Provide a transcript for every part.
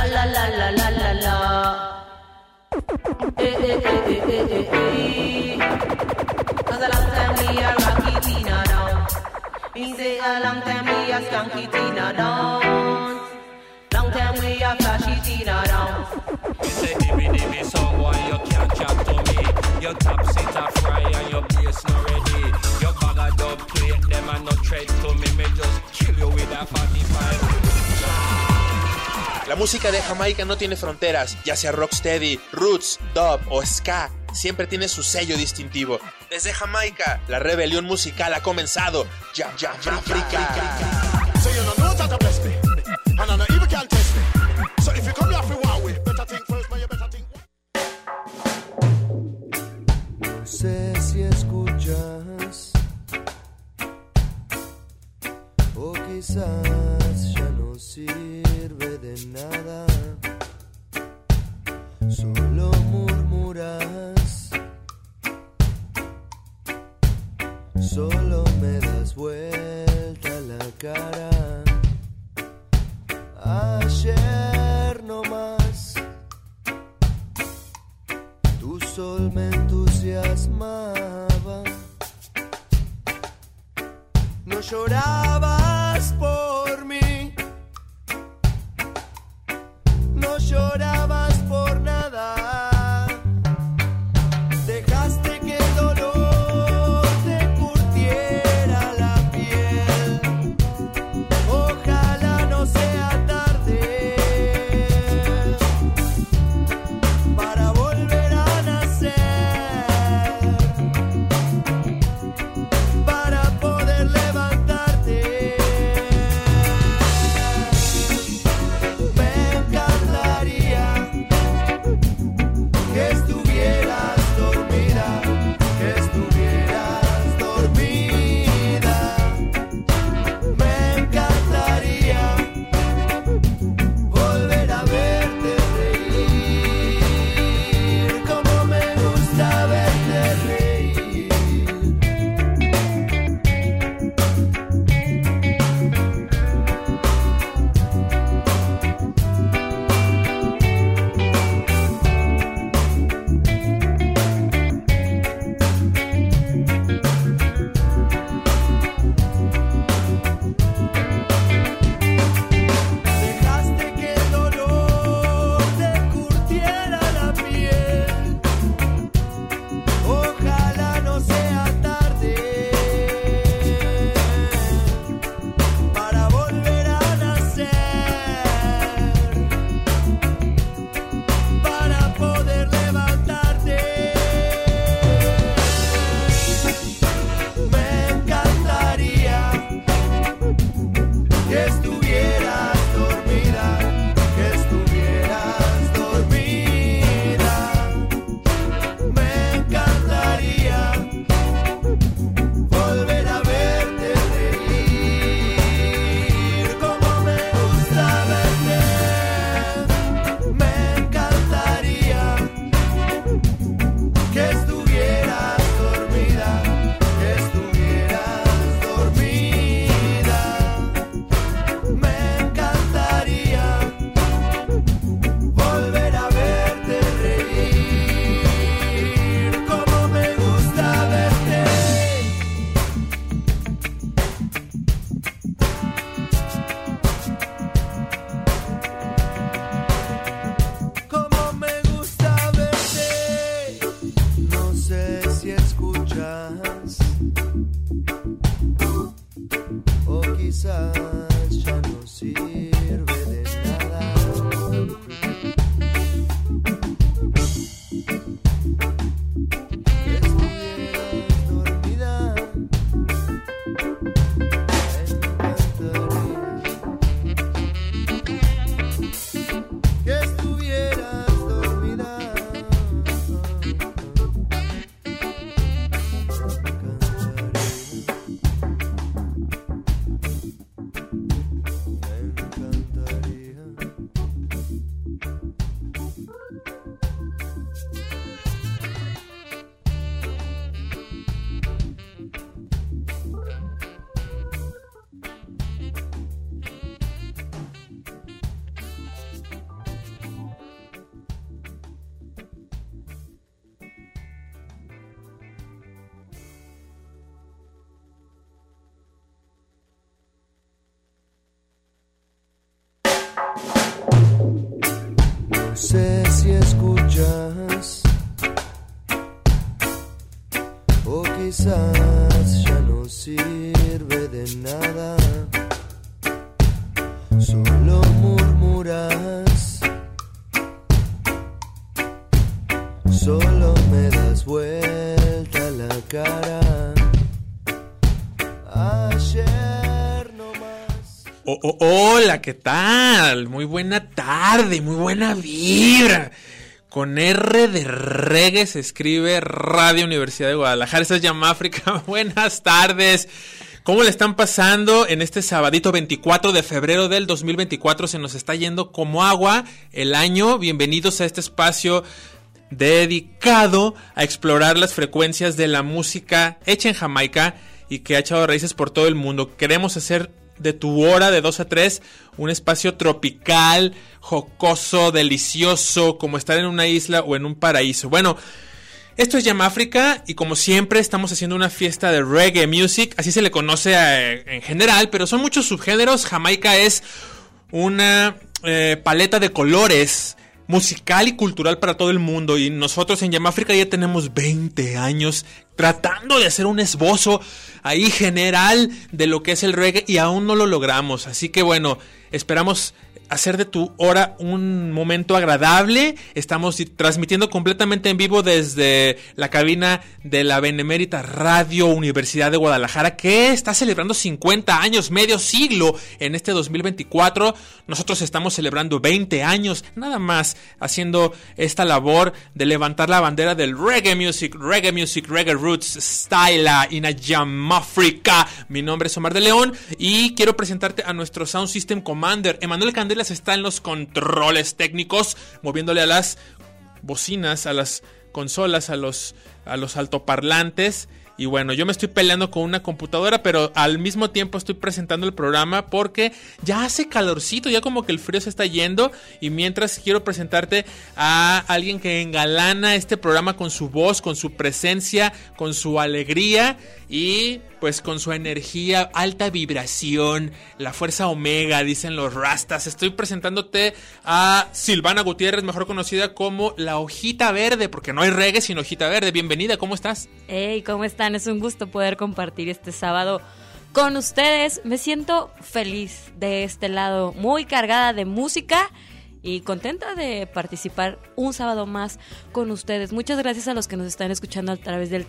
la la la la la la. Cause a long time we a rocky Tina down. Me say a long time we a skanky Tina down. Long time we a flashy Tina down. Me say dimmy song boy you can't chat to me. Your top seat a fry and your bass not ready. Your bag a dub plate them and no tread to me. Me just kill you with a 45. La música de Jamaica no tiene fronteras, ya sea rocksteady, roots, dub o ska, siempre tiene su sello distintivo. Desde Jamaica, la rebelión musical ha comenzado. Jam Jam Africa. So you know how to bless me, and I know even can test me. So if you come here for one way, better think first, but you better think. No sé si escuchas, o quizás ya no sirve de nada. Solo murmuras, solo me das vuelta la cara. Ayer no más, tu sol me entusiasmaba. No llorabas por mí, no llorabas por nada. Dejaste que el dolor te curtiera la piel. Ojalá no sea tarde para volver a nacer, para poder levantarte. Me encantaría sé si escuchas o quizás ya no sirve de nada. Solo murmuras, solo me das vuelta la cara. Ayer nomás. Hola, ¿qué tal? Muy buena tarde, muy buena vibra. Con R de reggae se escribe Radio Universidad de Guadalajara. Esta es Yamáfrica. Buenas tardes. ¿Cómo le están pasando en este sabadito 24 de febrero del 2024? Se nos está yendo como agua el año. Bienvenidos a este espacio dedicado a explorar las frecuencias de la música hecha en Jamaica y que ha echado raíces por todo el mundo. Queremos hacer de tu hora de 2 a 3 un espacio tropical, jocoso, delicioso, como estar en una isla o en un paraíso. Bueno, esto es Yamáfrica y como siempre estamos haciendo una fiesta de reggae music, así se le conoce en general, pero son muchos subgéneros. Jamaica es una paleta de colores musical y cultural para todo el mundo, y nosotros en Yamáfrica ya tenemos 20 años tratando de hacer un esbozo ahí general de lo que es el reggae y aún no lo logramos. Así que bueno, esperamos hacer de tu hora un momento agradable. Estamos transmitiendo completamente en vivo desde la cabina de la Benemérita Radio Universidad de Guadalajara, que está celebrando 50 años, medio siglo en este 2024. Nosotros estamos celebrando 20 años, nada más, haciendo esta labor de levantar la bandera del reggae music, reggae roots, style in a Yamáfrica. Mi nombre es Omar de León y quiero presentarte a nuestro Sound System Commander. Emanuel Candelas está en los controles técnicos, moviéndole a las bocinas, a las consolas, a los altoparlantes. Y bueno, yo me estoy peleando con una computadora, pero al mismo tiempo estoy presentando el programa porque ya hace calorcito, ya como que el frío se está yendo. Y mientras quiero presentarte a alguien que engalana este programa con su voz, con su presencia, con su alegría y pues con su energía, alta vibración, la fuerza omega, dicen los rastas. Estoy presentándote a Silvana Gutiérrez, mejor conocida como La Hojita Verde, porque no hay reggae sin Hojita Verde. Bienvenida, ¿cómo estás? Hey, ¿cómo están? Es un gusto poder compartir este sábado con ustedes. Me siento feliz de este lado, muy cargada de música y contenta de participar un sábado más con ustedes. Muchas gracias a los que nos están escuchando a través del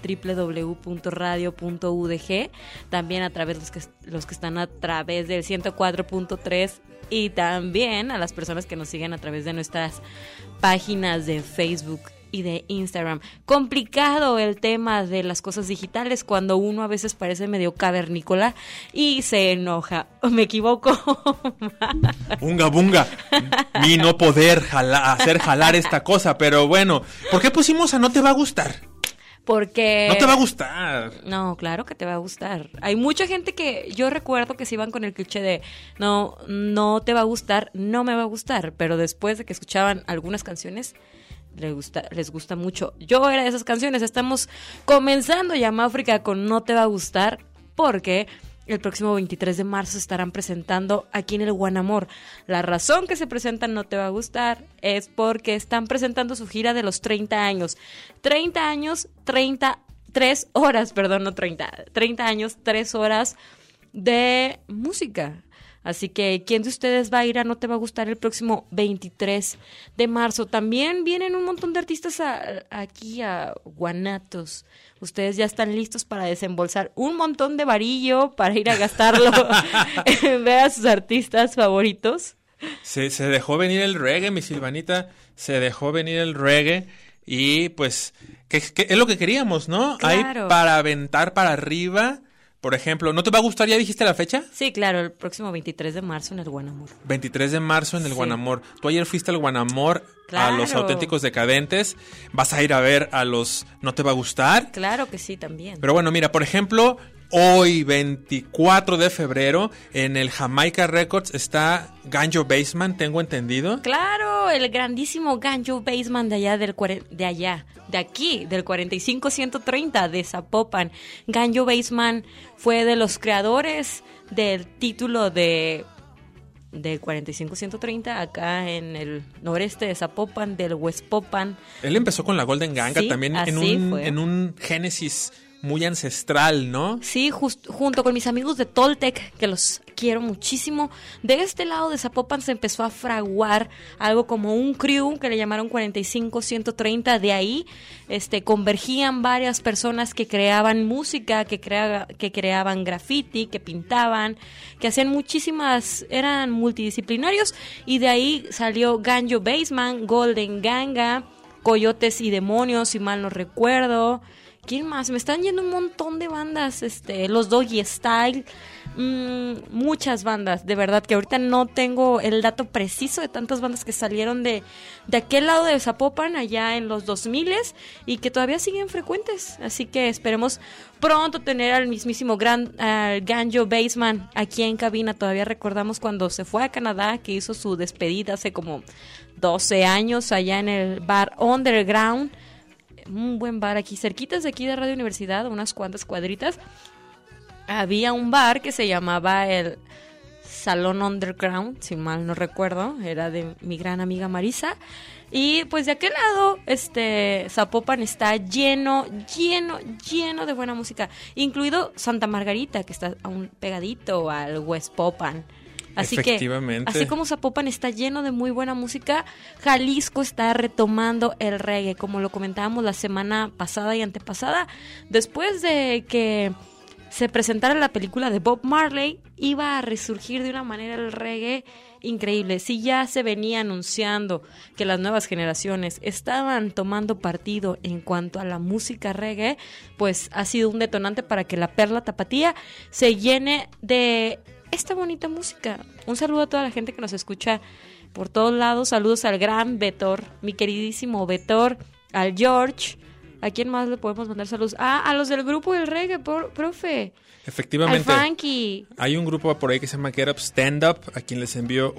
www.radio.udg, también a través de los que están a través del 104.3 y también a las personas que nos siguen a través de nuestras páginas de Facebook y de Instagram. Complicado el tema de las cosas digitales cuando uno a veces parece medio cavernícola y se enoja. ¿Me equivoco? Bunga, bunga. Mi no poder hacer jalar esta cosa, pero bueno, ¿por qué pusimos a No Te Va a Gustar? Porque... No te va a gustar. No, claro que te va a gustar. Hay mucha gente que yo recuerdo que se iban con el cliché de no te va a gustar, no me va a gustar, pero después de que escuchaban algunas canciones les gusta mucho. Yo era de esas canciones. Estamos comenzando Yamáfrica con No Te Va a Gustar porque el próximo 23 de marzo se estarán presentando aquí en el Guanamor. La razón que se presentan No Te Va a Gustar es porque están presentando su gira de los 30 años. 30 años, 3 horas, perdón, no 30. 30 años, 3 horas de música. Así que, ¿quién de ustedes va a ir a No Te Va a Gustar el próximo 23 de marzo? También vienen un montón de artistas aquí a Guanatos. Ustedes ya están listos para desembolsar un montón de varillo para ir a gastarlo en ver a sus artistas favoritos. Se dejó venir el reggae, mi Silvanita. Se dejó venir el reggae. Y pues, que es lo que queríamos, ¿no? Claro. Hay para aventar para arriba. Por ejemplo, ¿no te va a gustar? ¿Ya dijiste la fecha? Sí, claro, el próximo 23 de marzo en el Guanamor. 23 de marzo en el Sí. Guanamor. Tú ayer fuiste al Guanamor, Claro. a los Auténticos Decadentes. Vas a ir a ver a los ¿No te va a gustar? Claro que sí, también. Pero bueno, mira, por ejemplo, hoy 24 de febrero en el Jamaica Records está Ganjo Bassman, tengo entendido. Claro, el grandísimo Ganjo Bassman de allá de aquí, del 45130 de Zapopan. Ganjo Bassman fue de los creadores del título de del 45130 acá en el noreste de Zapopan, del Huespopan. Él empezó con la Golden Ganga Sí, también así fue. en un génesis muy ancestral, ¿no? Sí, junto con mis amigos de Toltec, que los quiero muchísimo. De este lado de Zapopan se empezó a fraguar algo como un crew que le llamaron 45130. De ahí convergían varias personas que creaban música, que creaban graffiti, que pintaban, que hacían muchísimas, eran multidisciplinarios. Y de ahí salió Ganjo Bassman, Golden Ganga, Coyotes y Demonios, si mal no recuerdo. ¿Quién más? Me están yendo un montón de bandas, los Doggy Style, muchas bandas, de verdad que ahorita no tengo el dato preciso de tantas bandas que salieron de aquel lado de Zapopan allá en los 2000s y que todavía siguen frecuentes, así que esperemos pronto tener al mismísimo Ganjo Bassman aquí en cabina. Todavía recordamos cuando se fue a Canadá, que hizo su despedida hace como 12 años allá en el bar Underground. Un buen bar aquí, cerquitas de aquí de Radio Universidad, unas cuantas cuadritas. Había un bar que se llamaba el Salón Underground, si mal no recuerdo, era de mi gran amiga Marisa. Y pues de aquel lado, Zapopan está lleno de buena música, incluido Santa Margarita, que está aún pegadito al Huespopan. Así que, así como Zapopan está lleno de muy buena música, Jalisco está retomando el reggae, como lo comentábamos la semana pasada y antepasada. Después de que se presentara la película de Bob Marley, iba a resurgir de una manera el reggae increíble. Si ya se venía anunciando que las nuevas generaciones estaban tomando partido en cuanto a la música reggae, pues ha sido un detonante para que la perla tapatía se llene de esta bonita música. Un saludo a toda la gente que nos escucha por todos lados. Saludos al gran Betor, mi queridísimo Betor, al George. ¿A quién más le podemos mandar saludos? A los del grupo del reggae, profe. Efectivamente. Al Frankie. Hay un grupo por ahí que se llama Get Up Stand Up, a quien les envío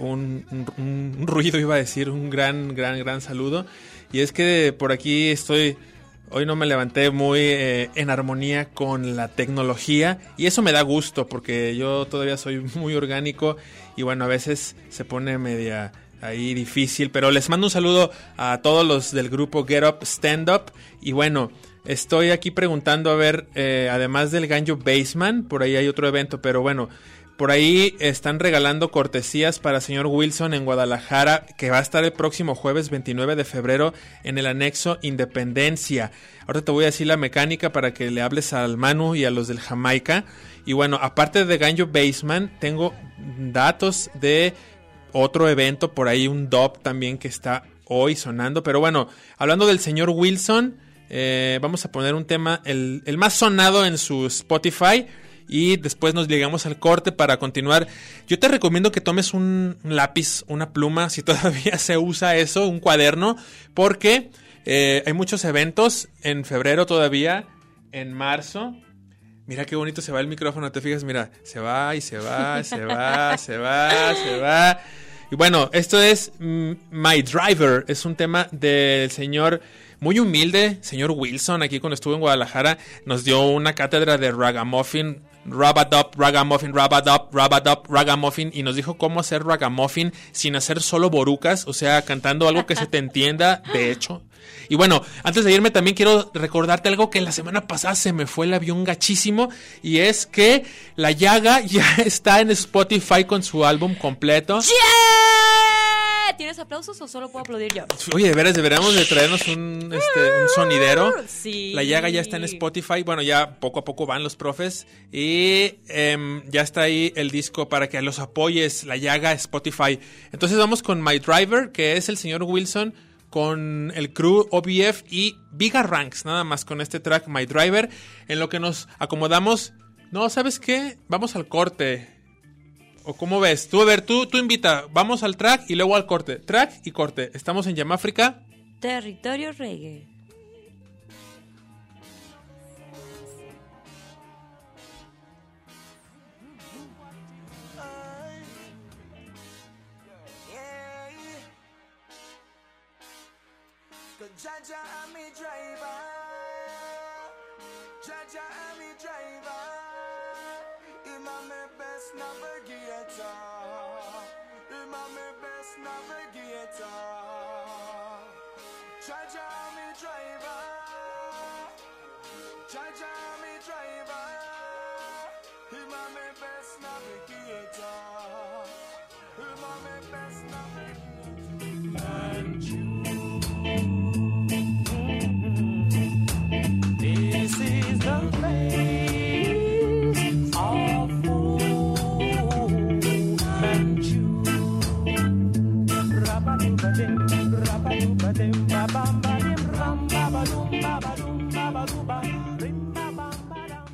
un ruido, iba a decir, un gran saludo. Y es que por aquí hoy no me levanté muy en armonía con la tecnología y eso me da gusto porque yo todavía soy muy orgánico y bueno, a veces se pone media ahí difícil, pero les mando un saludo a todos los del grupo Get Up Stand Up y bueno, estoy aquí preguntando a ver, además del Ganjo Bassman, por ahí hay otro evento, pero bueno, por ahí están regalando cortesías para señor Wilson en Guadalajara, que va a estar el próximo jueves 29 de febrero en el anexo Independencia. Ahora te voy a decir la mecánica para que le hables al Manu y a los del Jamaica. Y bueno, aparte de Ganjo Bassman, tengo datos de otro evento, por ahí un dub también que está hoy sonando. Pero bueno, hablando del señor Wilson, vamos a poner un tema, el más sonado en su Spotify. Y después nos llegamos al corte para continuar. Yo te recomiendo que tomes un lápiz, una pluma, si todavía se usa eso, un cuaderno, porque hay muchos eventos en febrero todavía, en marzo. Mira qué bonito se va el micrófono, ¿te fijas? Mira, se va y se va, se va, se va, se va. Y bueno, esto es My Driver, es un tema del señor muy humilde, señor Wilson, aquí cuando estuvo en Guadalajara, nos dio una cátedra de ragamuffin, rabadop, ragamuffin, rabadop, rabadop, ragamuffin, y nos dijo cómo hacer ragamuffin sin hacer solo borucas, o sea, cantando algo que se te entienda, de hecho. Y bueno, antes de irme también quiero recordarte algo que la semana pasada se me fue el avión gachísimo, y es que La Llaga ya está en Spotify con su álbum completo. ¡Yeah! ¿Tienes aplausos o solo puedo aplaudir yo? Oye, de veras, deberíamos de traernos un sonidero. Sí. La Llaga ya está en Spotify. Bueno, ya poco a poco van los profes. Y ya está ahí el disco para que los apoyes. La Llaga, Spotify. Entonces vamos con My Driver, que es el señor Wilson con el crew OBF y Viga Ranks. Nada más con este track, My Driver. En lo que nos acomodamos. No, ¿sabes qué? Vamos al corte. ¿O cómo ves? Tú, a ver, tú invita. Vamos al track y luego al corte. Track y corte. Estamos en Yamáfrica. Territorio Reggae. Jaja am me driver, Jaja am me driver. Him a me best navigator. navigator. Jaja me driver. Jaja me driver. Him a me best navigator. Him a me best navigator. And you. This is the place of hope and you. Rabadubadim, rabadubadim, babambadim, rambabadum, babadum, babaduba, rimbabambadam.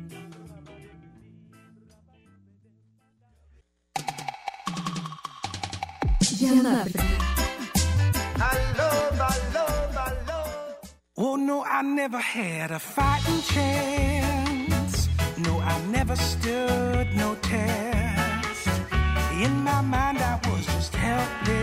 Oh no, I never had a fighting chance. No, I never stood no test. In my mind I was just helpless.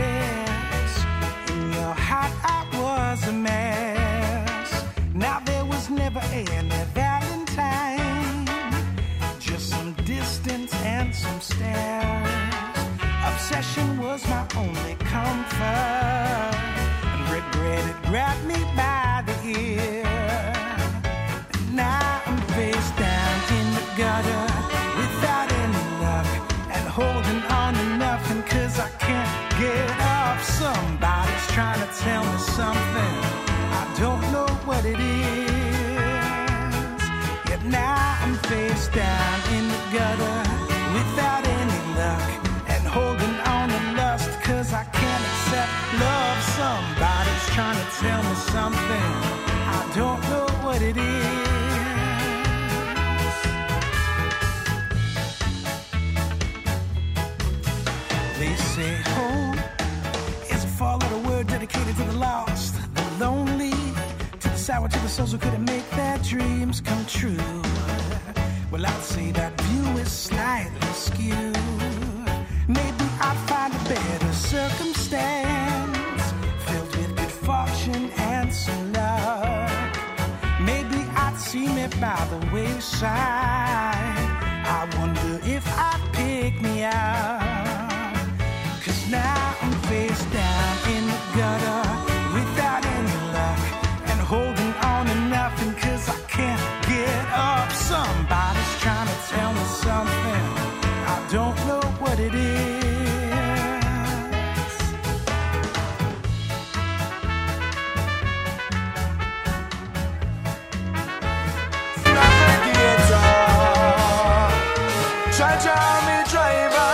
In your heart I was a mess. Now there was never any Valentine. Just some distance and some stares. Obsession was my only comfort. Regret it grabbed me by the ear. And now I'm face down in the gutter without any luck and holding on to nothing 'cause I can't get up. Somebody's trying to tell me something. I don't know what it is. Yet now I'm face down in the gutter without any luck and holding on to lust 'cause I can't accept love. Somebody's trying to tell me something. I don't know what it is. They say home is a four-letter word dedicated to the lost, the lonely, to the sour, to the souls who couldn't make their dreams come true. Well, I'd say that view is slightly skewed. Maybe I'd find a better circumstance filled with good fortune and some luck. Maybe I'd see me by the wayside. I wonder if I'd pick me up. 'Cause now I'm face down in the gutter without any luck and holding on to nothing 'cause I can't get up. Somebody's trying to tell me something. I don't know what it is. Navigator, Jaja me driver,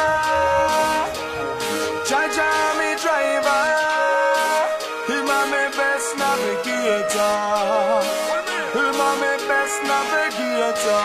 Jaja me driver. Him a me best navigator. Him a me best navigator.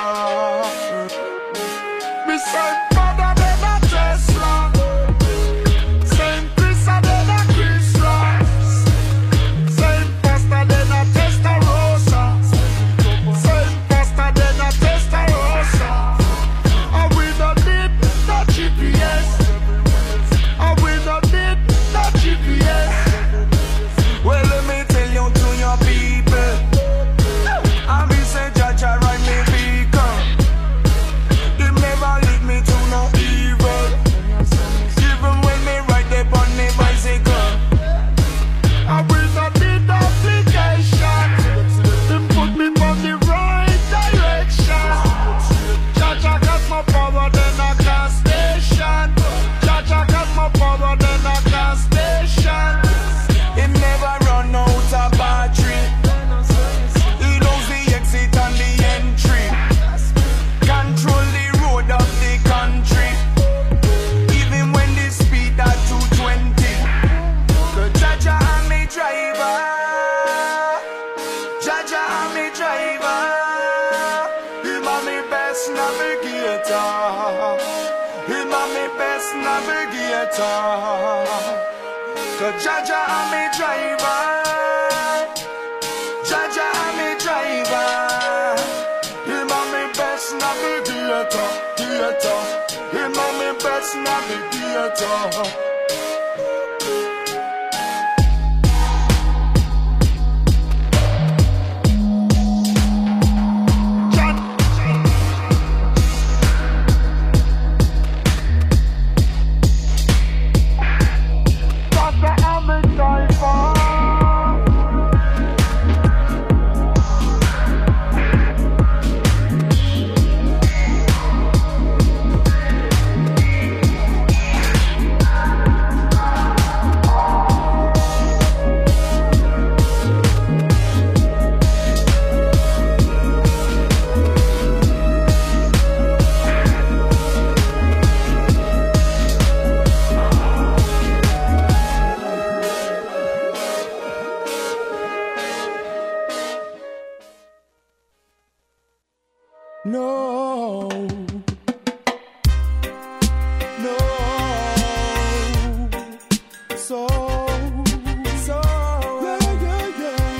Me say father than a Tesla, Saint Chris than a Chrysler, Saint Pastor than a Testarossa, Saint Pastor than a Testarossa. And we don't need no GPS, and we don't need no GPS. Well, let me tell you to your people, and we say Jaja ride me vehicle. Him never lead me to no evil. Even when me ride up on me bicycle, I will not need application. Him put me on the right direction. Jaja got more power than a gas station. Jaja got more power than a gas station. Him never run out of battery. He knows the exit and the entry. Control the road of the country. Even when they speed at 220. The Jaja and me driver. Jaja and me driver. Him a me best navigator. Him a me best navigator. The Jaja and me driver. Jaja and me driver. Him a me best navigator. Him a me best navigator. No. No. So, yeah, yeah,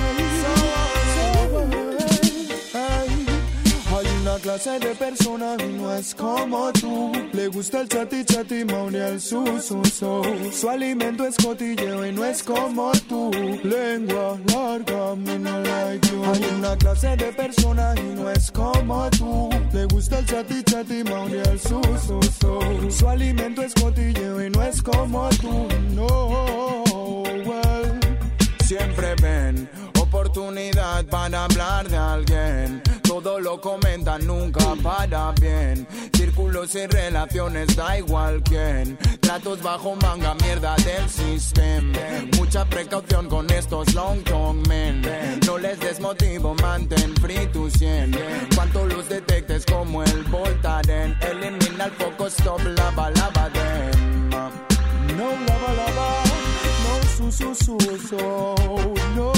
yeah. Hay una clase de persona y no es como tú. Le gusta el chati maunear su. Su alimento es cotilleo y no es como tú. Lengua larga, me no like you. Hay una clase de persona y no es como tú. Le gusta el chati maunear su. Su alimento es cotilleo y no es como tú. No, well. Siempre ven oportunidad para hablar de alguien. Todo lo comentan, nunca para bien. Círculos y relaciones, da igual quién. Tratos bajo manga, mierda del sistema. Mucha precaución con estos long tongue men. No les des motivo, mantén free tu 100. Cuanto los detectes como el Voltaren. Elimina el foco, stop, lava them. No lava, no su. No.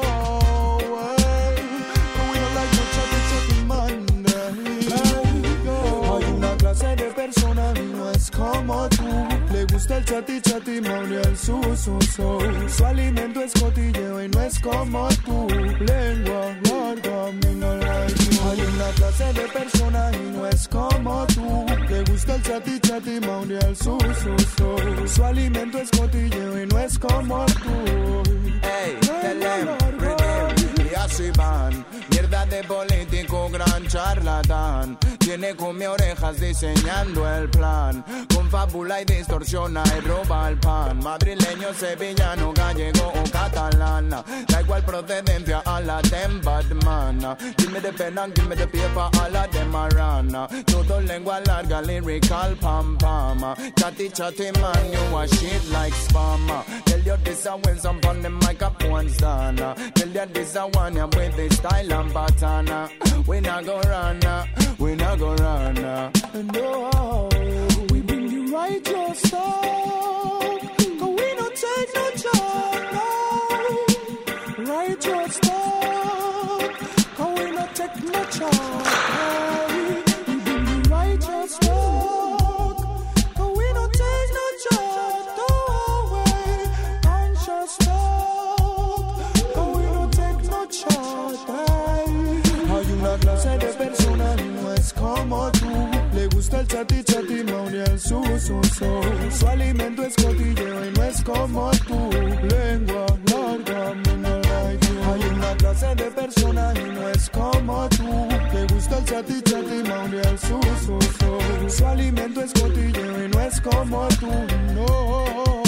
De persona no es como tú. Le gusta el chati maunear su. Su alimento es cotilleo y no es como tú. Lengua larga, me no like you. Hay una clase de persona y no es como tú. Le gusta el chati maunear su. Su alimento es cotilleo y no es como tú. Hey, tell them, redeem, y así van. Mierda de político, gran charlatán. Tiene come orejas diseñando el plan. Confabula y distorsiona y roba el pan. Madrileño, sevillano, gallego o catalana. Da igual procedencia a la dem Batman. Give me the pen and give me the paper a la dem Marana. Todo lengua larga, lyrical pam pam. Chatty man, you a shit like spam. Tell you this a when some on the mic up once done. Tell you this a one ya with the style and pattern. We not go run, we not go run. No, we bring you right your stuff. Cause we don't take no job, no. Right your stuff. Cause we don't take no job. We bring you right your stuff. Cause we don't take no job, no way. On your stuff. Cause we don't take no job. Hay una clase de persona no es como tú. Le gusta el chati maunear su. Su alimento es cotilleo y no es como tú. Lengua larga, me no like you. Hay una clase de persona y no es como tú. Le gusta el chati maunear su. Su alimento es cotilleo y no es como tú. No.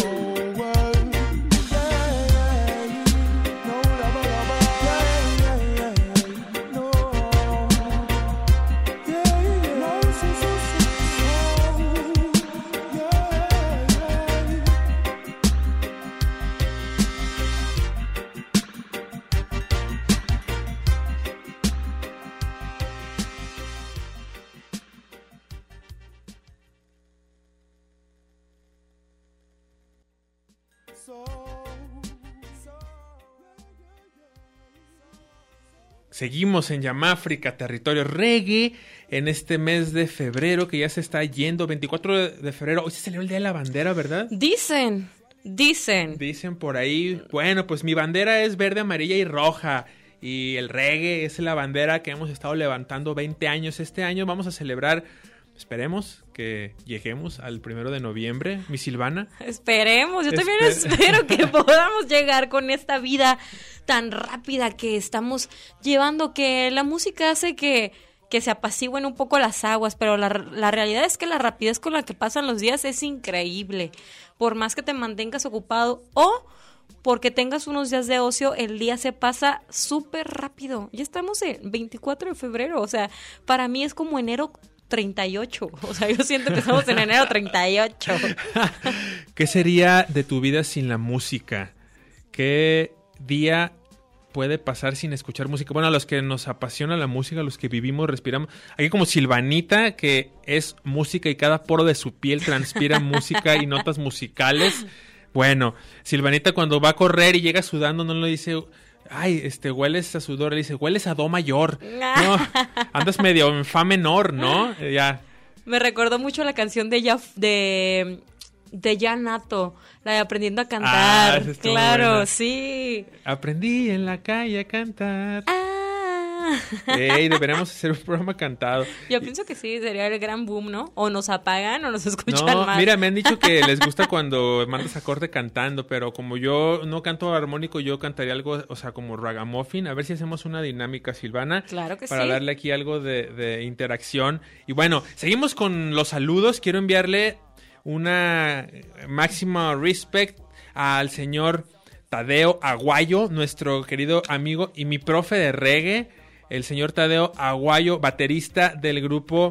Seguimos en Yamáfrica, territorio reggae, en este mes de febrero que ya se está yendo, 24 de febrero. Hoy se celebra el Día de la Bandera, ¿verdad? Dicen. Dicen por ahí. Bueno, pues mi bandera es verde, amarilla y roja. Y el reggae es la bandera que hemos estado levantando 20 años. Este año vamos a celebrar, esperemos que lleguemos al 1 de noviembre. Mi Silvana. Esperemos, yo también espero que podamos llegar con esta vida tan rápida que estamos llevando, que la música hace que se apacigüen un poco las aguas, pero la realidad es que la rapidez con la que pasan los días es increíble. Por más que te mantengas ocupado o porque tengas unos días de ocio, el día se pasa súper rápido. Ya estamos en 24 de febrero, o sea, para mí es como enero 38, o sea, yo siento que estamos en enero 38. ¿Qué sería de tu vida sin la música? ¿Qué día puede pasar sin escuchar música? Bueno, a los que nos apasiona la música, a los que vivimos, respiramos. Aquí como Silvanita, que es música y cada poro de su piel transpira música y notas musicales. Bueno, Silvanita cuando va a correr y llega sudando no le dice, ay, hueles a sudor, le dice, hueles a do mayor. No, andas medio en fa menor, ¿no? Ya. Me recordó mucho la canción de Yanato, la de Aprendiendo a Cantar. Claro, buena. Sí. Aprendí en la calle a cantar. Deberíamos hacer un programa cantado. Yo pienso que sí, sería el gran boom, ¿no? O nos apagan o nos escuchan más. Mira, me han dicho que les gusta cuando mandas a corte cantando, pero como yo no canto armónico, yo cantaría algo, o sea, como ragamuffin. A ver si hacemos una dinámica, Silvana. Claro que para darle aquí algo de interacción. Y bueno, seguimos con los saludos. Quiero enviarle una máxima respect al señor Tadeo Aguayo, nuestro querido amigo y mi profe de reggae. El señor Tadeo Aguayo, baterista del grupo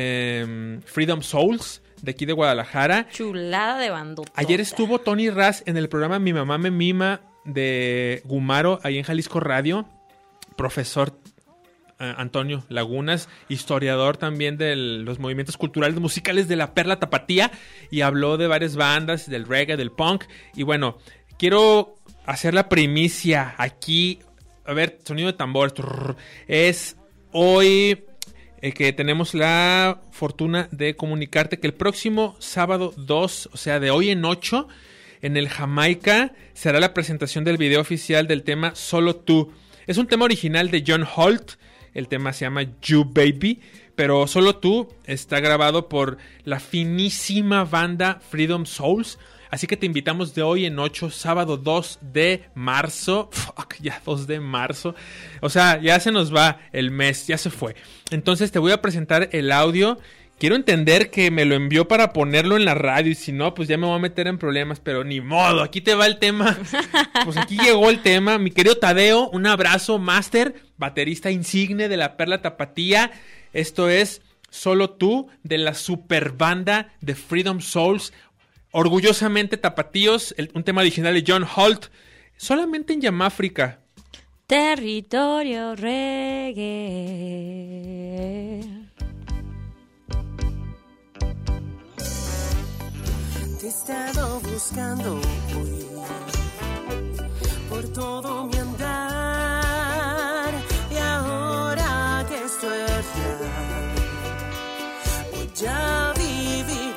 Freedom Souls, de aquí de Guadalajara. Chulada de bandota. Ayer estuvo Tony Raz en el programa Mi Mamá Me Mima de Gumaro, ahí en Jalisco Radio. Profesor Antonio Lagunas, historiador también de los movimientos culturales musicales de la Perla Tapatía. Y habló de varias bandas, del reggae, del punk. Y bueno, quiero hacer la primicia aquí. A ver, sonido de tambor. Es hoy que tenemos la fortuna de comunicarte que el próximo sábado 2, o sea, de hoy en 8, en el Jamaica, será la presentación del video oficial del tema Solo Tú. Es un tema original de John Holt. El tema se llama You Baby. Pero Solo Tú está grabado por la finísima banda Freedom Souls. Así que te invitamos de hoy en 8, sábado 2 de marzo. Ya 2 de marzo. O sea, ya se nos va el mes, ya se fue. Entonces te voy a presentar el audio. Quiero entender que me lo envió para ponerlo en la radio. Y si no, pues ya me voy a meter en problemas. Pero ni modo, aquí te va el tema. Pues aquí llegó el tema. Mi querido Tadeo, un abrazo, máster, baterista insigne de la Perla Tapatía. Esto es Solo Tú, de la super banda de Freedom Souls. Orgullosamente tapatíos, un tema original de John Holt, solamente en Yamáfrica. Territorio reggae. Te he estado buscando hoy por todo mi andar, y ahora que estoy allá, voy a vivir.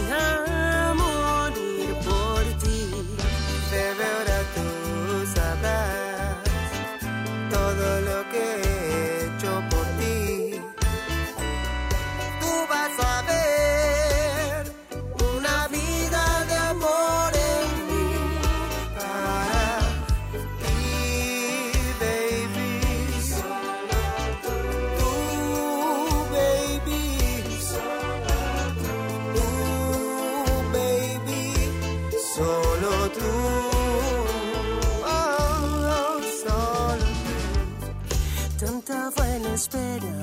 Espera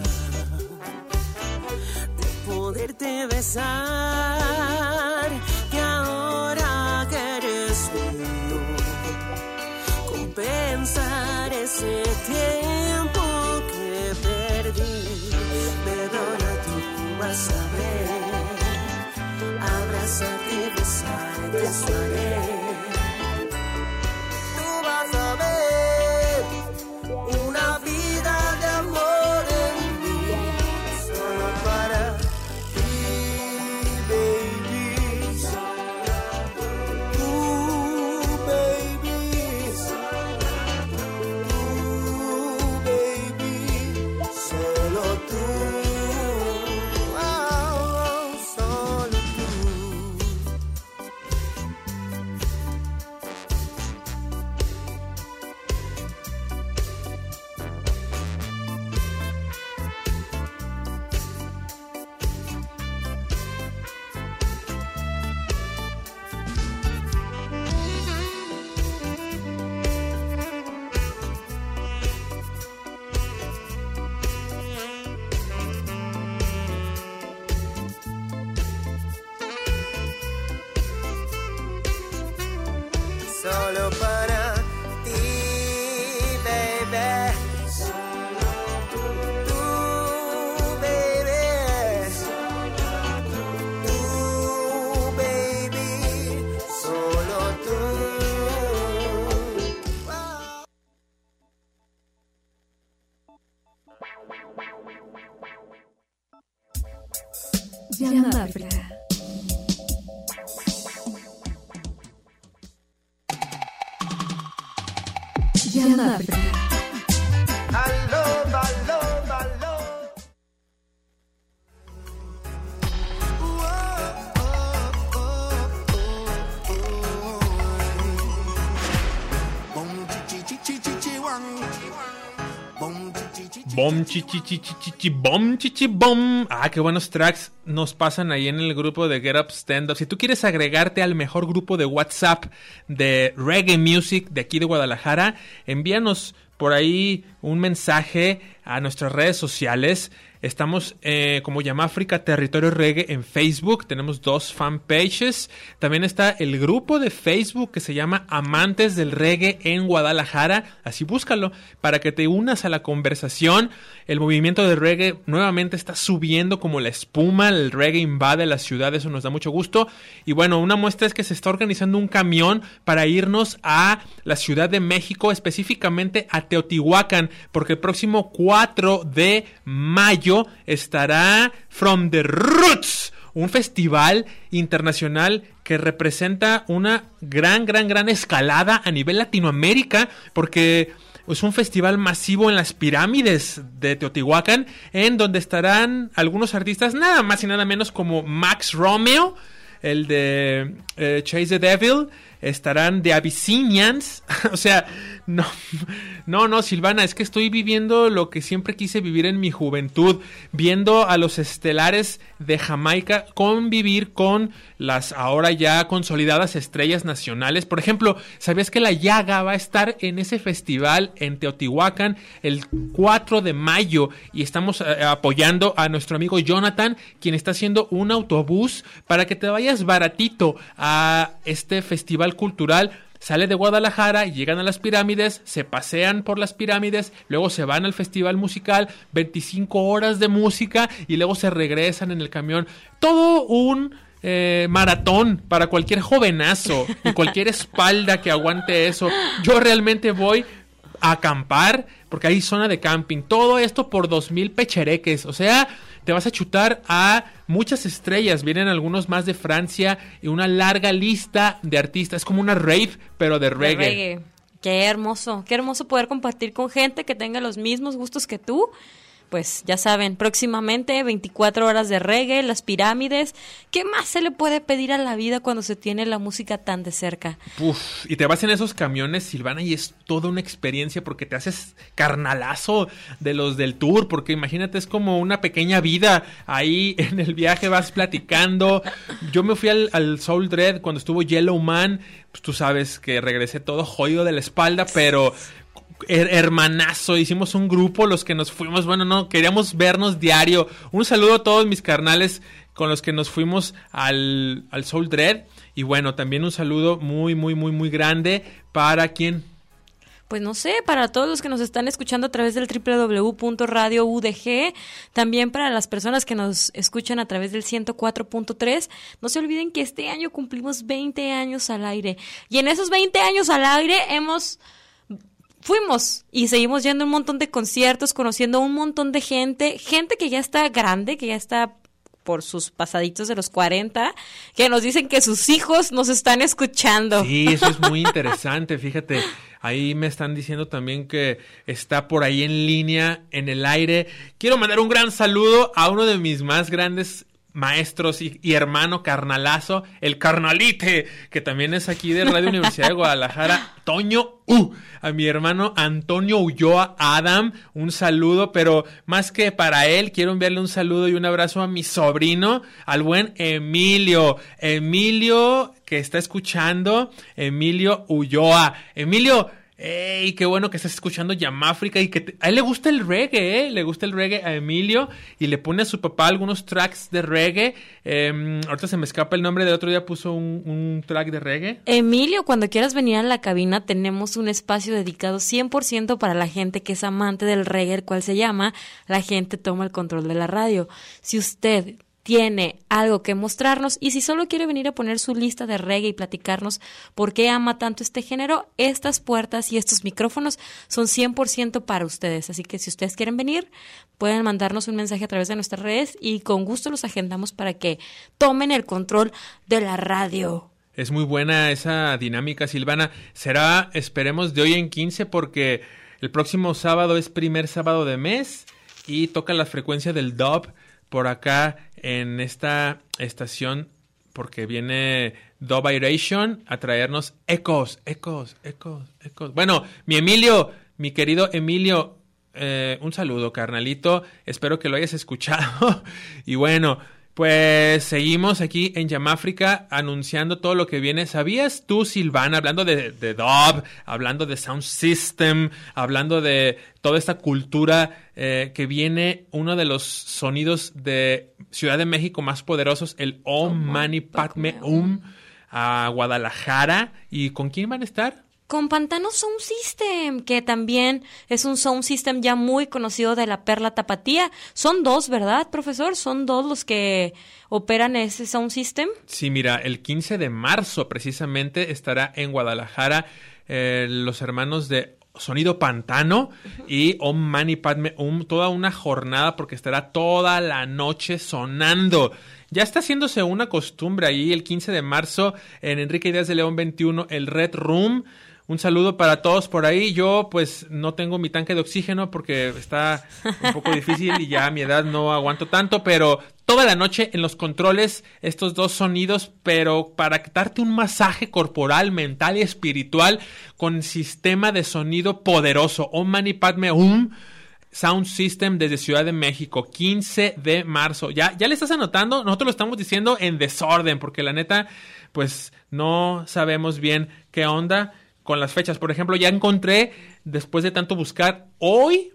de poderte besar, que ahora que eres mío, compensar ese tiempo que perdí. Perdona, tú vas a ver, abrazarte y besarte, eso haré. Tú vas a ver una vida de amor. Llama África. Llama África. Bom, chichi, chichi, chichi, bom, chichi, bom. Ah, qué buenos tracks nos pasan ahí en el grupo de Get Up Stand Up. Si tú quieres agregarte al mejor grupo de WhatsApp de Reggae Music de aquí de Guadalajara, envíanos por ahí un mensaje a nuestras redes sociales. Estamos como Llama África Territorio Reggae en Facebook. Tenemos 2 fanpages. También está el grupo de Facebook que se llama Amantes del Reggae en Guadalajara. Así búscalo para que te unas a la conversación. El movimiento de reggae nuevamente está subiendo como la espuma. El reggae invade la ciudad. Eso nos da mucho gusto. Y bueno, una muestra es que se está organizando un camión para irnos a la Ciudad de México, específicamente a Teotihuacán, porque el próximo 4 de mayo estará From the Roots, un festival internacional que representa una gran escalada a nivel Latinoamérica, porque es un festival masivo en las pirámides de Teotihuacán, en donde estarán algunos artistas nada más y nada menos como Max Romeo, el de Chase the Devil. Estarán The Abyssinians. O sea, no, Silvana, es que estoy viviendo lo que siempre quise vivir en mi juventud, viendo a los estelares de Jamaica convivir con las ahora ya consolidadas estrellas nacionales. Por ejemplo, ¿sabías que La Llaga va a estar en ese festival en Teotihuacán el 4 de mayo? Y estamos apoyando a nuestro amigo Jonathan, quien está haciendo un autobús para que te vayas baratito a este festival cultural. Sale de Guadalajara y llegan a las pirámides, se pasean por las pirámides, luego se van al festival musical, 25 horas de música y luego se regresan en el camión. Todo un maratón para cualquier jovenazo y cualquier espalda que aguante eso. Yo realmente voy a acampar porque hay zona de camping. Todo esto por 2,000 pechereques. O sea, te vas a chutar a muchas estrellas. Vienen algunos más de Francia y una larga lista de artistas. Es como una rave, pero de reggae. Qué hermoso poder compartir con gente que tenga los mismos gustos que tú. Pues ya saben, próximamente 24 horas de reggae, las pirámides. ¿Qué más se le puede pedir a la vida cuando se tiene la música tan de cerca? Y te vas en esos camiones, Silvana, y es toda una experiencia porque te haces carnalazo de los del tour, porque imagínate, es como una pequeña vida. Ahí en el viaje vas platicando. Yo me fui al Soul Dread cuando estuvo Yellow Man. Pues tú sabes que regresé todo jodido de la espalda, pero hermanazo, hicimos un grupo los que nos fuimos, bueno, no, queríamos vernos diario. Un saludo a todos mis carnales con los que nos fuimos al Soul Dread. Y bueno, también un saludo muy grande para ¿quién? Pues no sé, para todos los que nos están escuchando a través del www.radioudg, también para las personas que nos escuchan a través del 104.3, no se olviden que este año cumplimos 20 años al aire. Y en esos 20 años al aire fuimos y seguimos yendo a un montón de conciertos, conociendo a un montón de gente que ya está grande, que ya está por sus pasaditos de los 40, que nos dicen que sus hijos nos están escuchando. Sí, eso es muy interesante, fíjate. Ahí me están diciendo también que está por ahí en línea, en el aire. Quiero mandar un gran saludo a uno de mis más grandes maestros y hermano carnalazo, el carnalite, que también es aquí de Radio Universidad de Guadalajara, Toño a mi hermano Antonio Ulloa Adam, un saludo, pero más que para él, quiero enviarle un saludo y un abrazo a mi sobrino, al buen Emilio, que está escuchando, Emilio Ulloa. Emilio, ¡ey! Qué bueno que estás escuchando Llama África y que a él le gusta el reggae, le gusta el reggae a Emilio y le pone a su papá algunos tracks de reggae. Ahorita se me escapa el nombre, de otro día puso un track de reggae. Emilio, cuando quieras venir a la cabina, tenemos un espacio dedicado 100% para la gente que es amante del reggae, el cual se llama La Gente Toma el Control de la Radio. Si usted tiene algo que mostrarnos, y si solo quiere venir a poner su lista de reggae y platicarnos por qué ama tanto este género, estas puertas y estos micrófonos son 100% para ustedes. Así que si ustedes quieren venir, pueden mandarnos un mensaje a través de nuestras redes y con gusto los agendamos para que tomen el control de la radio. Es muy buena esa dinámica, Silvana. Será, esperemos, de hoy en 15, porque el próximo sábado es primer sábado de mes y toca la frecuencia del dub por acá en esta estación, porque viene Dub Iration a traernos ecos. Bueno, mi querido Emilio, un saludo, carnalito. Espero que lo hayas escuchado. Y bueno, pues seguimos aquí en Yamáfrica anunciando todo lo que viene. ¿Sabías tú, Silvana, hablando de dub, hablando de sound system, hablando de toda esta cultura, que viene uno de los sonidos de Ciudad de México más poderosos, el Om Mani Padme Hum, a Guadalajara? ¿Y con quién van a estar? Con Pantano Sound System, que también es un sound system ya muy conocido de la Perla Tapatía. Son dos, ¿verdad, profesor? ¿Son dos los que operan ese sound system? Sí, mira, el 15 de marzo precisamente estará en Guadalajara los hermanos de Sonido Pantano y Om Mani Padme Hum, toda una jornada, porque estará toda la noche sonando. Ya está haciéndose una costumbre ahí el 15 de marzo en Enrique Díaz de León 21, el Red Room. Un saludo para todos por ahí. Yo pues no tengo mi tanque de oxígeno porque está un poco difícil y ya a mi edad no aguanto tanto, pero toda la noche en los controles estos dos sonidos, pero para darte un masaje corporal, mental y espiritual con sistema de sonido poderoso. Om Mani Padme Hum Sound System desde Ciudad de México, 15 de marzo. ¿Ya le estás anotando? Nosotros lo estamos diciendo en desorden porque la neta pues no sabemos bien qué onda con las fechas. Por ejemplo, ya encontré, después de tanto buscar, hoy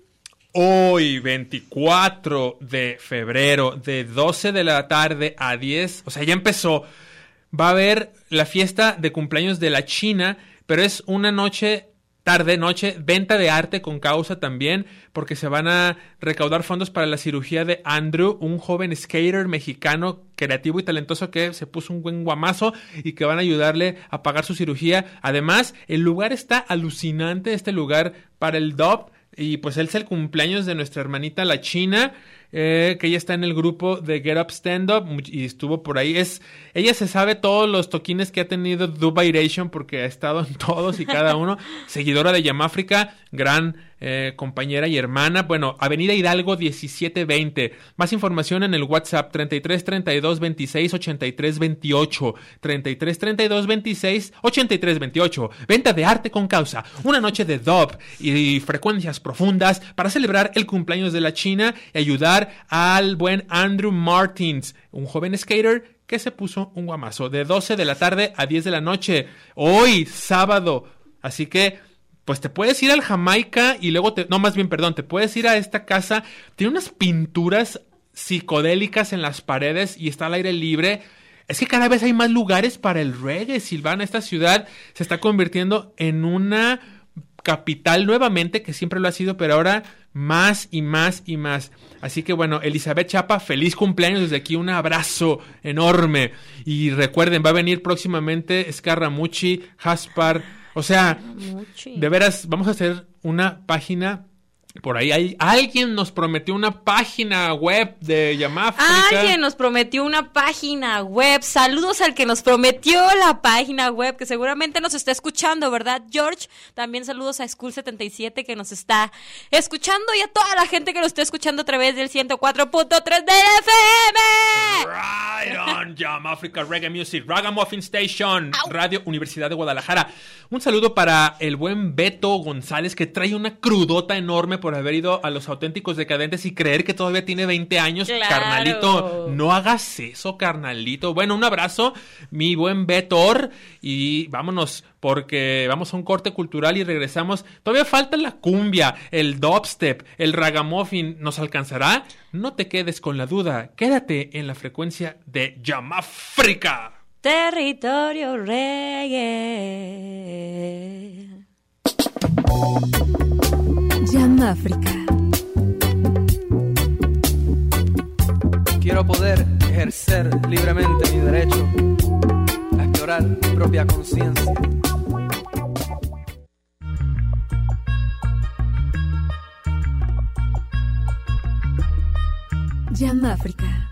24 de febrero, de 12 de la tarde a 10, o sea, ya empezó. Va a haber la fiesta de cumpleaños de la China, pero es una noche, tarde-noche, venta de arte con causa también, porque se van a recaudar fondos para la cirugía de Andrew, un joven skater mexicano creativo y talentoso que se puso un buen guamazo y que van a ayudarle a pagar su cirugía. Además, el lugar está alucinante, este lugar para el dub, y pues él es el cumpleaños de nuestra hermanita la China, que ella está en el grupo de Get Up Stand Up y estuvo por ahí. Ella se sabe todos los toquines que ha tenido Dub Iration porque ha estado en todos y cada uno. Seguidora de Yamáfrica, gran compañera y hermana. Bueno, Avenida Hidalgo 1720. Más información en el WhatsApp 33 32 26 83 28. 33 32 26 83 28. Venta de arte con causa. Una noche de dub y frecuencias profundas para celebrar el cumpleaños de la China y ayudar al buen Andrew Martins, un joven skater que se puso un guamazo, de 12 de la tarde a 10 de la noche, hoy sábado. Así que pues te puedes ir al Jamaica y luego te puedes ir a esta casa. Tiene unas pinturas psicodélicas en las paredes y está al aire libre. Es que cada vez hay más lugares para el reggae, Silvana. Esta ciudad se está convirtiendo en una capital nuevamente, que siempre lo ha sido, pero ahora más y más y más. Así que bueno, Elizabeth Chapa, feliz cumpleaños desde aquí, un abrazo enorme. Y recuerden, va a venir próximamente Scaramucci, Jaspar, o sea, de veras, vamos a hacer una página. Por ahí alguien nos prometió una página web de Yamáfrica. Alguien nos prometió una página web. Saludos al que nos prometió la página web, que seguramente nos está escuchando, ¿verdad, George? También saludos a School77 que nos está escuchando y a toda la gente que nos está escuchando a través del 104.3 del FM. Right on, Yamáfrica Reggae Music, Ragamuffin Station, Radio Universidad de Guadalajara. Un saludo para el buen Beto González, que trae una crudota enorme por haber ido a los Auténticos Decadentes y creer que todavía tiene 20 años. Claro. Carnalito, no hagas eso, carnalito. Bueno, un abrazo, mi buen Betor, y vámonos, porque vamos a un corte cultural y regresamos. Todavía falta la cumbia, el dubstep, el ragamuffin. ¿Nos alcanzará? No te quedes con la duda. Quédate en la frecuencia de Yamáfrica. Territorio reggae. Yamáfrica. Quiero poder ejercer libremente mi derecho a explorar mi propia conciencia. Jam África.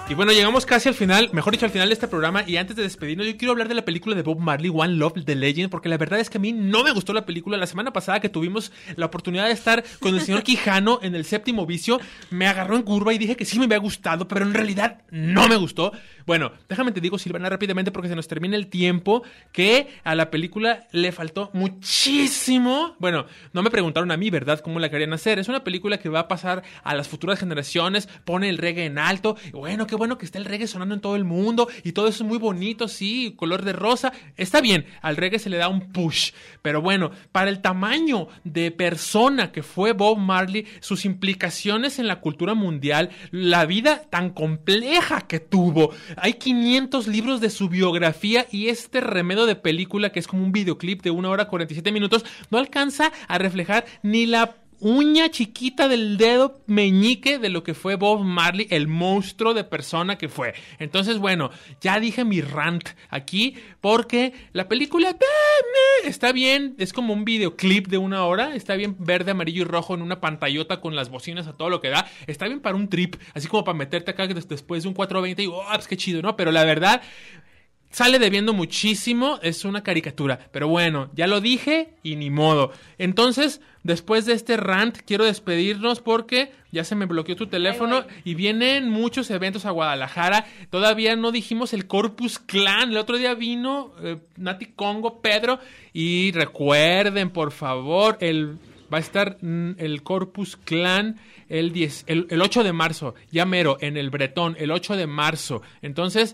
Y bueno, llegamos casi al final, mejor dicho, al final de este programa. Y antes de despedirnos, yo quiero hablar de la película de Bob Marley, One Love, The Legend, porque la verdad es que a mí no me gustó la película. La semana pasada que tuvimos la oportunidad de estar con el señor Quijano en el Séptimo Vicio, me agarró en curva y dije que sí me había gustado, pero en realidad no me gustó. Bueno, déjame te digo, Silvana, rápidamente, porque se nos termina el tiempo, que a la película le faltó muchísimo. Bueno, no me preguntaron a mí, ¿verdad?, cómo la querían hacer. Es una película que va a pasar a las futuras generaciones, pone el reggae en alto. Y bueno, qué bueno que está el reggae sonando en todo el mundo y todo eso es muy bonito, sí, color de rosa. Está bien, al reggae se le da un push. Pero bueno, para el tamaño de persona que fue Bob Marley, sus implicaciones en la cultura mundial, la vida tan compleja que tuvo. Hay 500 libros de su biografía y este remedo de película, que es como un videoclip de 1 hora 47 minutos, no alcanza a reflejar ni la uña chiquita del dedo meñique de lo que fue Bob Marley, el monstruo de persona que fue. Entonces, bueno, ya dije mi rant aquí, porque la película está bien, es como un videoclip de 1 hora, está bien verde, amarillo y rojo en una pantallota con las bocinas a todo lo que da, está bien para un trip, así como para meterte acá después de un 420 y pues qué chido, ¿no? Pero la verdad, sale debiendo muchísimo, es una caricatura. Pero bueno, ya lo dije y ni modo. Entonces, después de este rant, quiero despedirnos porque ya se me bloqueó tu teléfono y vienen muchos eventos a Guadalajara. Todavía no dijimos el Corpus Clan. El otro día vino Nati Congo, Pedro. Y recuerden, por favor, va a estar el Corpus Clan el 8 de marzo. Ya mero, en el Bretón, el 8 de marzo. Entonces,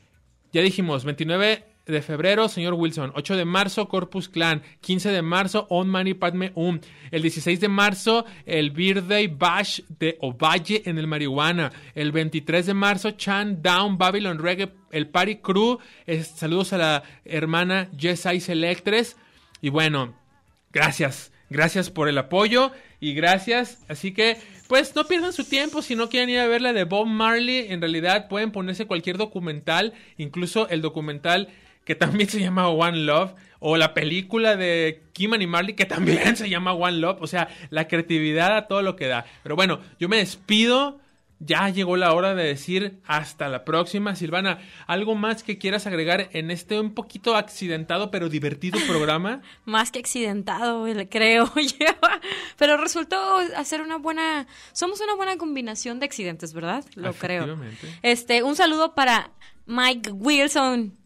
ya dijimos, 29 de febrero, señor Wilson. 8 de marzo, Corpus Clan. 15 de marzo, On Mani Padme Hum. El 16 de marzo, el Birthday Bash de Ovalle en el Marihuana. El 23 de marzo, Chan Down Babylon Reggae, el Party Crew. Saludos a la hermana Jessai Selectres. Y bueno, gracias. Gracias por el apoyo y gracias. Así que, pues, no pierdan su tiempo. Si no quieren ir a ver la de Bob Marley, en realidad pueden ponerse cualquier documental, incluso el documental que también se llama One Love, o la película de Kim y Marley, que también se llama One Love. O sea, la creatividad a todo lo que da. Pero bueno, yo me despido. Ya llegó la hora de decir hasta la próxima. Silvana, ¿algo más que quieras agregar en este un poquito accidentado pero divertido programa? Más que accidentado, creo yo. Pero resultó hacer somos una buena combinación de accidentes, ¿verdad? Lo creo. Un saludo para Mike Wilson,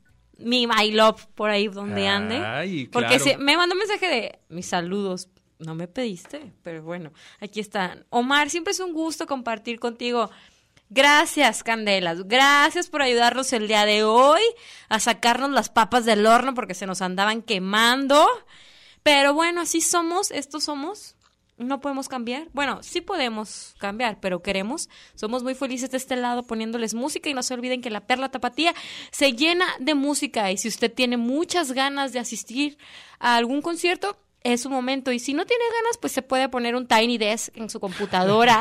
my love, por ahí donde ande. Ay, porque claro. me mandó un mensaje de mis saludos. No me pediste, pero bueno, aquí están. Omar, siempre es un gusto compartir contigo. Gracias, Candelas. Gracias por ayudarnos el día de hoy a sacarnos las papas del horno porque se nos andaban quemando. Pero bueno, así somos, estos somos. No podemos cambiar. Bueno, sí podemos cambiar, pero queremos. Somos muy felices de este lado poniéndoles música y no se olviden que la Perla Tapatía se llena de música y si usted tiene muchas ganas de asistir a algún concierto, es su momento. Y si no tiene ganas, pues se puede poner un Tiny Desk en su computadora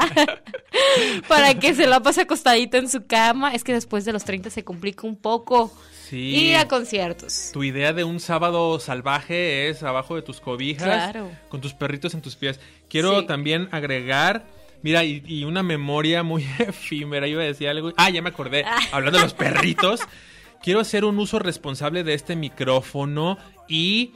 para que se la pase acostadito en su cama. Es que después de los 30 se complica un poco. Sí. Ir a conciertos. Tu idea de un sábado salvaje es abajo de tus cobijas, claro, con tus perritos en tus pies. Quiero también agregar, mira, y una memoria muy efímera. Iba a decir algo. Ya me acordé. Hablando de los perritos, quiero hacer un uso responsable de este micrófono y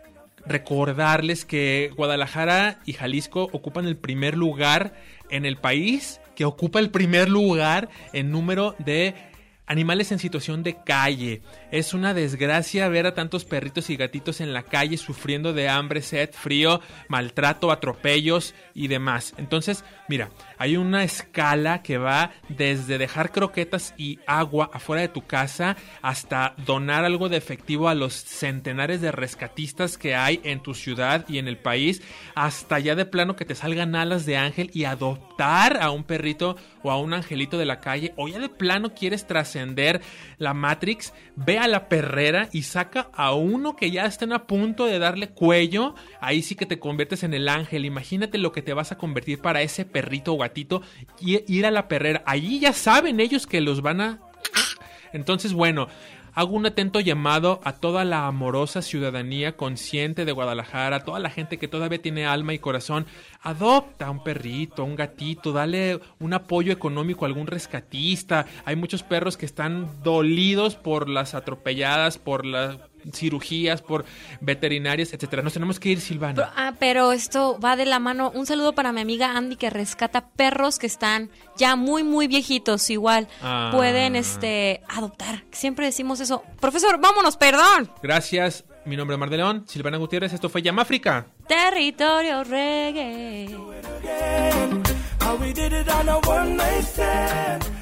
recordarles que Guadalajara y Jalisco ocupan el primer lugar en el país, que ocupa el primer lugar en número de animales en situación de calle. Es una desgracia ver a tantos perritos y gatitos en la calle sufriendo de hambre, sed, frío, maltrato, atropellos y demás. Entonces, mira, hay una escala que va desde dejar croquetas y agua afuera de tu casa hasta donar algo de efectivo a los centenares de rescatistas que hay en tu ciudad y en el país, hasta ya de plano que te salgan alas de ángel y adoptar a un perrito o a un angelito de la calle, o ya de plano quieres trascender la Matrix. Ve a la perrera y saca a uno que ya estén a punto de darle cuello. Ahí sí que te conviertes en el ángel. Imagínate lo que te vas a convertir para ese perrito o gatito y ir a la perrera. Allí ya saben ellos que los van a... Entonces, bueno, hago un atento llamado a toda la amorosa ciudadanía consciente de Guadalajara, a toda la gente que todavía tiene alma y corazón. Adopta un perrito, un gatito, dale un apoyo económico a algún rescatista. Hay muchos perros que están dolidos por las atropelladas, por las cirugías, por veterinarias, etcétera. Nos tenemos que ir, Silvana. Pero esto va de la mano. Un saludo para mi amiga Andy, que rescata perros que están ya muy, muy viejitos. Igual pueden adoptar. Siempre decimos eso. Profesor, vámonos, perdón. Gracias. Mi nombre es Mar de León, Silvana Gutiérrez. Esto fue Yamáfrica. Territorio Reggae. How we did it on a one night stand.